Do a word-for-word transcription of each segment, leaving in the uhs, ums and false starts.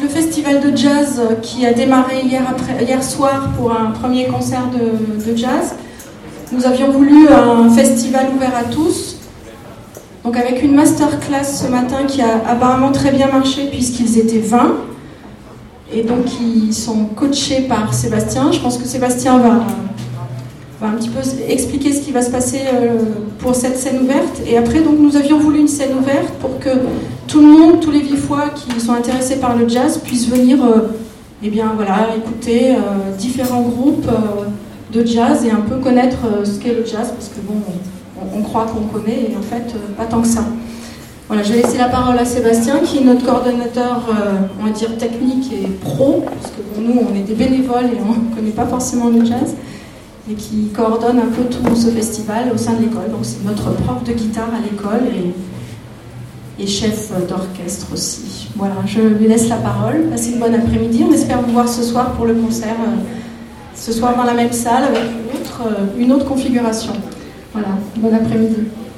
le festival de jazz qui a démarré hier, après, hier soir pour un premier concert de, de jazz. Nous avions voulu un festival ouvert à tous, donc avec une masterclass ce matin qui a apparemment très bien marché puisqu'ils étaient vingt. Et donc ils sont coachés par Sébastien. Je pense que Sébastien va, va un petit peu expliquer ce qui va se passer pour cette scène ouverte. Et après, donc, nous avions voulu une scène ouverte pour que tout le monde, tous les Viffois qui sont intéressés par le jazz puissent venir euh, eh bien, voilà, écouter euh, différents groupes euh, de jazz et un peu connaître euh, ce qu'est le jazz, parce que bon, on, on croit qu'on connaît et en fait euh, pas tant que ça. Voilà, je vais laisser la parole à Sébastien, qui est notre coordonnateur, euh, on va dire, technique et pro, parce que bon, nous, on est des bénévoles et on ne connaît pas forcément le jazz, et qui coordonne un peu tout ce festival au sein de l'école. Donc c'est notre prof de guitare à l'école et, et chef d'orchestre aussi. Voilà, je lui laisse la parole. Passez une bonne après-midi. On espère vous voir ce soir pour le concert, euh, ce soir dans la même salle avec une autre, euh, une autre configuration. Voilà, bon après-midi.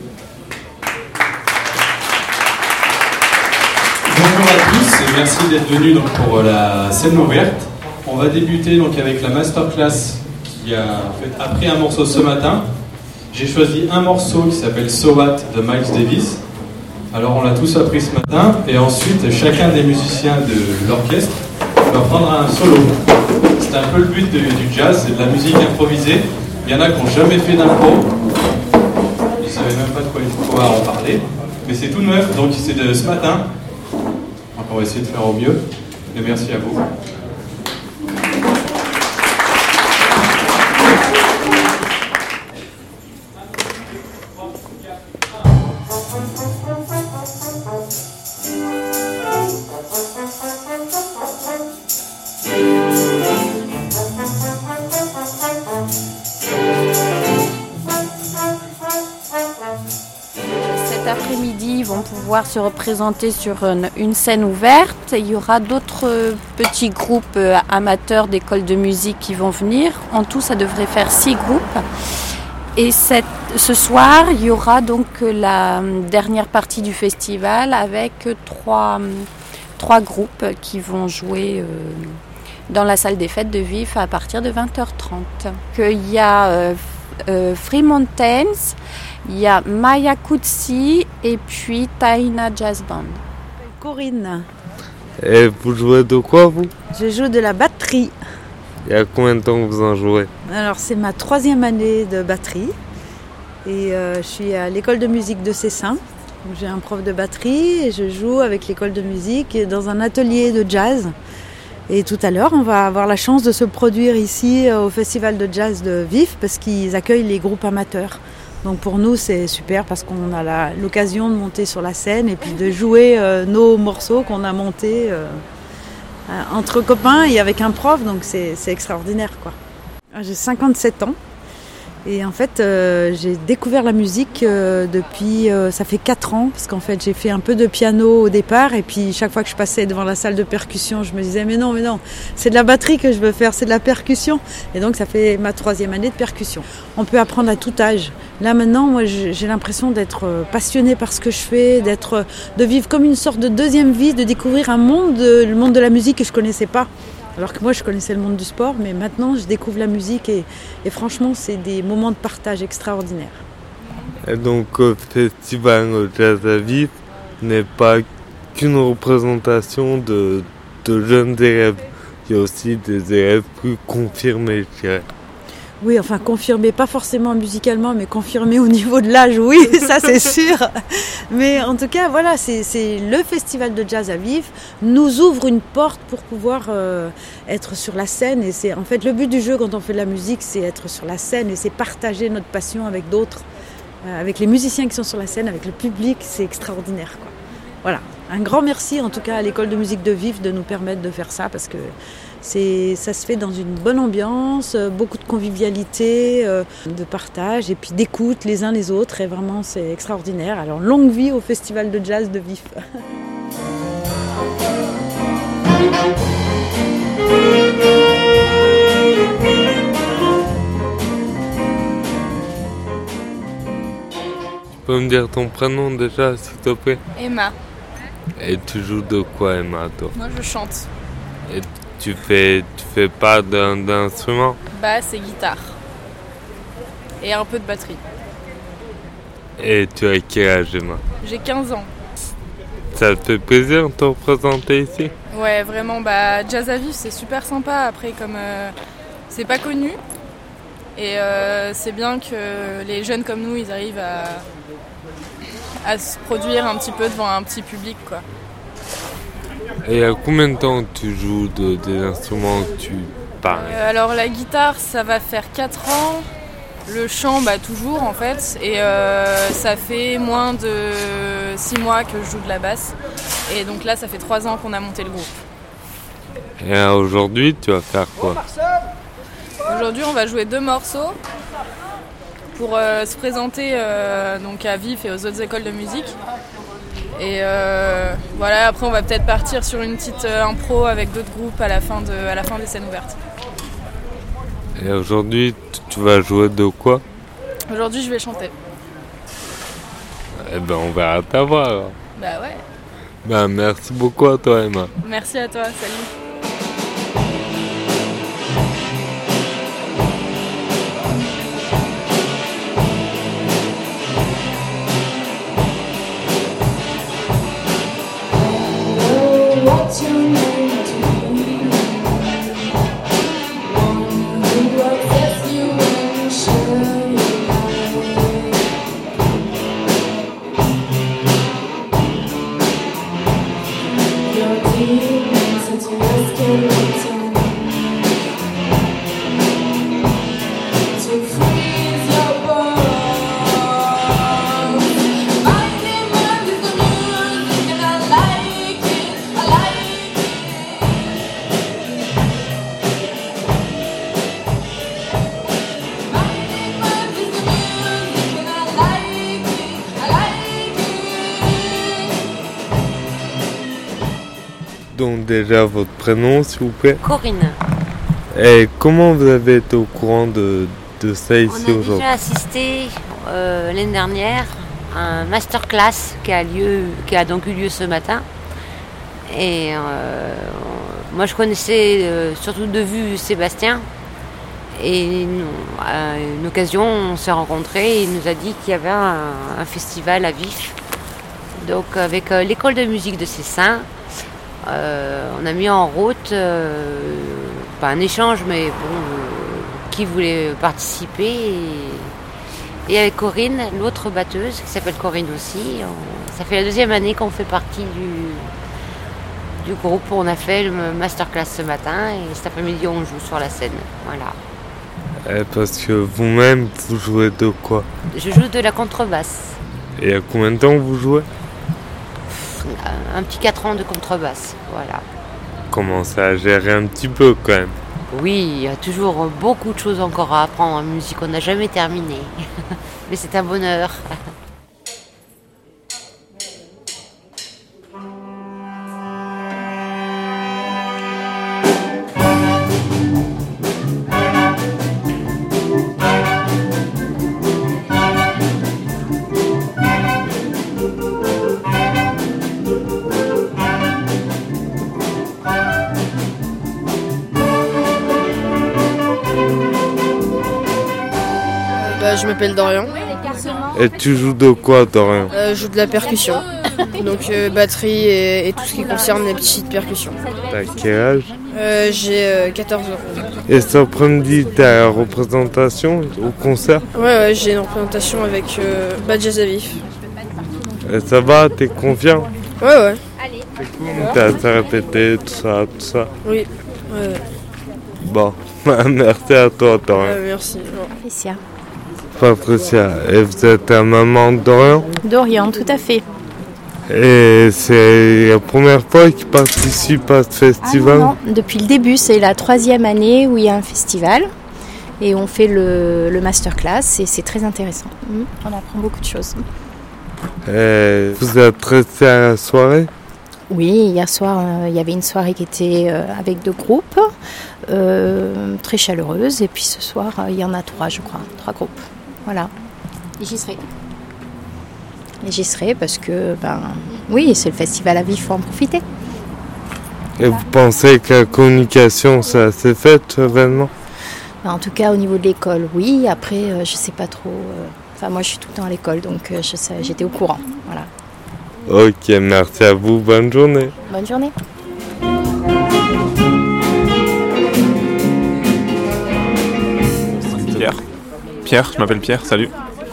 Bonjour à tous et merci d'être venus donc, pour la scène ouverte. On va débuter donc, avec la masterclass qui a fait, appris un morceau ce matin. J'ai choisi un morceau qui s'appelle So What de Miles Davis. Alors on l'a tous appris ce matin et ensuite chacun des musiciens de l'orchestre va prendre un solo. C'est un peu le but de, du jazz, c'est de la musique improvisée. Il y en a qui n'ont jamais fait d'impro. Ils ne savaient même pas de quoi il faut en parler. Mais c'est tout neuf, donc c'est de ce matin. Donc on va essayer de faire au mieux. Et merci à vous. Pouvoir se représenter sur une, une scène ouverte. Il y aura d'autres petits groupes amateurs d'écoles de musique qui vont venir. En tout, ça devrait faire six groupes. Et cette, ce soir, il y aura donc la dernière partie du festival avec trois, trois groupes qui vont jouer euh, dans la salle des fêtes de Vif à partir de vingt heures trente. Il y a euh, euh, Free Mountains, il y a Maya Kutsi et puis Taina Jazz Band. Corinne. Et vous jouez de quoi, vous ? Je joue de la batterie. Il y a combien de temps que vous en jouez ? Alors, c'est ma troisième année de batterie. Et euh, je suis à l'école de musique de Cessin. J'ai un prof de batterie et je joue avec l'école de musique dans un atelier de jazz. Et tout à l'heure, on va avoir la chance de se produire ici au Festival de Jazz de Vif parce qu'ils accueillent les groupes amateurs. Donc pour nous, c'est super parce qu'on a la, l'occasion de monter sur la scène et puis de jouer euh, nos morceaux qu'on a montés euh, euh, entre copains et avec un prof. Donc c'est, c'est extraordinaire, quoi. J'ai cinquante-sept ans et en fait, euh, j'ai découvert la musique euh, depuis, euh, ça fait quatre ans parce qu'en fait, j'ai fait un peu de piano au départ et puis chaque fois que je passais devant la salle de percussion, je me disais mais non, mais non, c'est de la batterie que je veux faire, c'est de la percussion. Et donc ça fait ma troisième année de percussion. On peut apprendre à tout âge. Là maintenant, moi, j'ai l'impression d'être passionnée par ce que je fais, d'être, de vivre comme une sorte de deuxième vie, de découvrir un monde, le monde de la musique que je connaissais pas. Alors que moi, je connaissais le monde du sport, mais maintenant, je découvre la musique et, et franchement, c'est des moments de partage extraordinaires. Et donc, le festival Jazz à Vif n'est pas qu'une représentation de, de jeunes élèves. Il y a aussi des élèves plus confirmés, je dirais. Oui, enfin confirmé, pas forcément musicalement, mais confirmé au niveau de l'âge, oui, ça c'est sûr. Mais en tout cas, voilà, c'est, c'est le festival de jazz à Vif nous ouvre une porte pour pouvoir euh, être sur la scène. Et c'est en fait le but du jeu quand on fait de la musique, c'est être sur la scène et c'est partager notre passion avec d'autres, euh, avec les musiciens qui sont sur la scène, avec le public, c'est extraordinaire, quoi. Voilà, un grand merci en tout cas à l'école de musique de Vif de nous permettre de faire ça parce que C'est, ça se fait dans une bonne ambiance, beaucoup de convivialité, euh, de partage et puis d'écoute les uns les autres et vraiment c'est extraordinaire. Alors longue vie au Festival de Jazz de Vif. Tu peux me dire ton prénom déjà s'il te plaît ? Emma. Et tu joues de quoi, Emma, toi? Moi, je chante. Et tu fais, tu fais pas d'un, d'instrument? Basse et guitare. Et un peu de batterie. Et tu as quel âge, Emma? J'ai quinze ans. Ça te fait plaisir de te représenter ici? Ouais, vraiment, bah, Jazz à Vif, c'est super sympa. Après, comme euh, c'est pas connu, et euh, c'est bien que les jeunes comme nous, ils arrivent à, à se produire un petit peu devant un petit public, quoi. Et il y a combien de temps tu joues de, des instruments que tu parles? Euh, alors, la guitare, ça va faire quatre ans. Le chant, bah, toujours, en fait. Et euh, ça fait moins de six mois que je joue de la basse. Et donc là, ça fait trois ans qu'on a monté le groupe. Et euh, aujourd'hui, tu vas faire quoi? Aujourd'hui, on va jouer deux morceaux pour euh, se présenter euh, donc à Vif et aux autres écoles de musique. Et euh, voilà, après, on va peut-être partir sur une petite euh, impro avec d'autres groupes à la fin de, à la fin des scènes ouvertes. Et aujourd'hui, tu, tu vas jouer de quoi? Aujourd'hui, je vais chanter. Eh ben, on verra ta voix alors. Bah ouais. Ben, merci beaucoup à toi, Emma. Merci à toi, salut. What's your name to me? One who accepts you and shows you your demons into your skeleton to freeze your bones. Finding one is the music and I like it, I like it. Finding one is the music and I like it, I like it. Donc déjà votre prénom, s'il vous plaît. Corinne. Et comment vous avez été au courant de, de ça ici On a aujourd'hui? déjà assisté euh, l'année dernière à un masterclass qui a, lieu, qui a donc eu lieu ce matin. Et euh, moi je connaissais euh, surtout de vue Sébastien. Et nous, à une occasion, on s'est rencontrés et il nous a dit qu'il y avait un, un festival à Vif. Donc avec euh, l'école de musique de Cessin, euh, on a mis en route, euh, pas un échange, mais bon, euh, qui voulait participer. Et, et avec Corinne, l'autre batteuse, qui s'appelle Corinne aussi, on- ça fait la deuxième année qu'on fait partie du, du groupe. On a fait le masterclass ce matin et cet après-midi on joue sur la scène. Voilà. Eh, parce que vous-même, vous jouez de quoi? Je joue de la contrebasse. Et il y a combien de temps que vous jouez? Un petit quatre ans de contrebasse. Voilà. Commencez à gérer un petit peu quand même. Oui, il y a toujours beaucoup de choses encore à apprendre en musique. On n'a jamais terminé. Mais c'est un bonheur. Bah, je m'appelle Dorian, Et tu joues de quoi, Dorian? euh, je joue de la percussion, donc euh, batterie et, et tout ce qui concerne les petites percussions. T'as quel âge? Euh, j'ai euh, quatorze ans. Et cet après-midi, t'as la représentation au concert? Ouais, ouais, j'ai une représentation avec euh, bah, Jazz à Vif. Et ça va, t'es confiant? Ouais, ouais, T'as t'as répété, tout ça, tout ça? oui. Ouais, ouais. Bon, merci à toi, Dorian. Ouais, merci. Bon. Patricia. Patricia, et vous êtes la maman de Dorian? Dorian, tout à fait. Et c'est la première fois qu'il participe à ce festival? Ah non, non, depuis le début, c'est la troisième année où il y a un festival et on fait le, le masterclass et c'est très intéressant. Mm. On apprend beaucoup de choses. Et vous êtes resté à la soirée? Oui, hier soir, euh, il y avait une soirée qui était euh, avec deux groupes, euh, très chaleureuse. Et puis ce soir, euh, il y en a trois, je crois, trois groupes. Voilà. Et j'y serai. et j'y serai parce que, ben, oui, c'est le festival à Vif, il faut en profiter. Et vous pensez que la communication, ça s'est fait, cet événement? Ben, en tout cas, au niveau de l'école, oui. Après, euh, je sais pas trop. euh, Enfin, moi, je suis tout le temps à l'école, donc euh, je sais- j'étais au courant. Voilà. Ok, merci à vous, bonne journée. Bonne journée. Pierre. Pierre, je m'appelle Pierre, salut.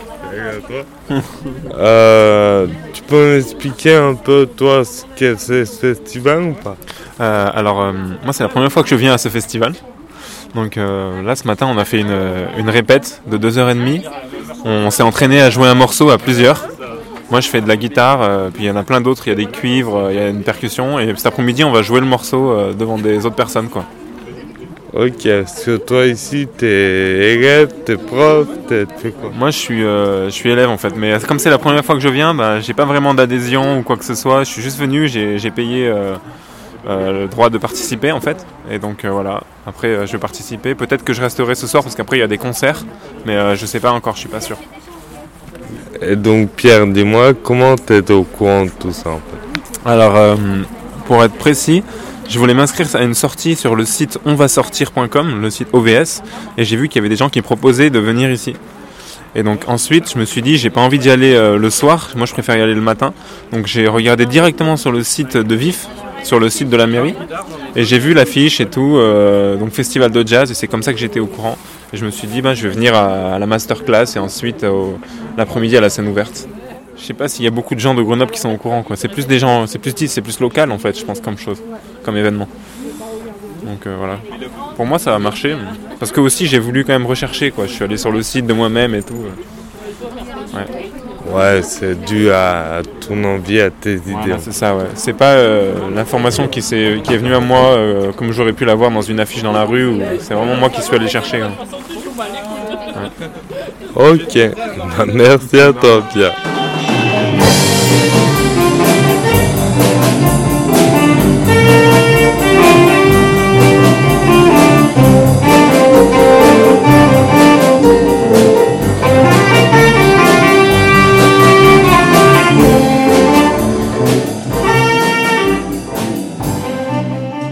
Euh, tu peux m'expliquer un peu, toi, ce que c'est ce festival ou pas? Euh, alors, euh, moi, c'est la première fois que je viens à ce festival. Donc euh, là, ce matin, on a fait une, une répète de deux heures trente. On s'est entraîné à jouer un morceau à plusieurs. Moi, je fais de la guitare, euh, puis il y en a plein d'autres. Il y a des cuivres, euh, il y a une percussion. Et cet après-midi, on va jouer le morceau euh, devant des autres personnes, quoi. Ok, est-ce que toi ici, t'es élève, t'es prof, t'es t'es quoi? Moi, je suis, euh, je suis élève en fait, mais comme c'est la première fois que je viens, bah, j'ai pas vraiment d'adhésion ou quoi que ce soit. Je suis juste venu, j'ai, j'ai payé euh, euh, le droit de participer en fait, et donc euh, voilà. Après, euh, je vais participer. Peut-être que je resterai ce soir parce qu'après il y a des concerts, mais euh, je sais pas encore, je suis pas sûr. Et donc Pierre, dis-moi, comment t'es au courant de tout ça en fait? Alors, euh, pour être précis, je voulais m'inscrire à une sortie sur le site on va sortir point com, le site O V S, et j'ai vu qu'il y avait des gens qui proposaient de venir ici. Et donc ensuite, je me suis dit, j'ai pas envie d'y aller euh, le soir, moi je préfère y aller le matin. Donc j'ai regardé directement sur le site de Vif, sur le site de la mairie, et j'ai vu l'affiche et tout, euh, donc festival de jazz, et c'est comme ça que j'étais au courant. Et je me suis dit, bah, je vais venir à, à la masterclass et ensuite au, l'après-midi à la scène ouverte. Je sais pas s'il y a beaucoup de gens de Grenoble qui sont au courant, quoi. C'est plus des gens, c'est plus c'est plus local en fait, je pense, comme chose, comme événement. Donc euh, voilà. Pour moi, ça a marché, parce que aussi j'ai voulu quand même rechercher, quoi. Je suis allé sur le site de moi-même et tout. Ouais. Ouais, c'est dû à ton envie, à tes idées. Voilà, c'est ça, ouais. C'est pas euh, l'information qui, s'est, qui est venue à moi euh, comme j'aurais pu l'avoir dans une affiche dans la rue. Ou, c'est vraiment moi qui suis allé chercher. Hein. Ouais. Ok, bah, merci à toi Pierre.